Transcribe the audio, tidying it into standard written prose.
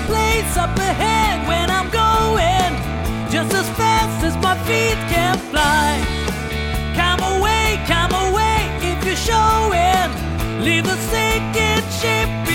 place up ahead when I'm going just as fast as my feet can fly. Come away if you're showing. Leave the sinking ship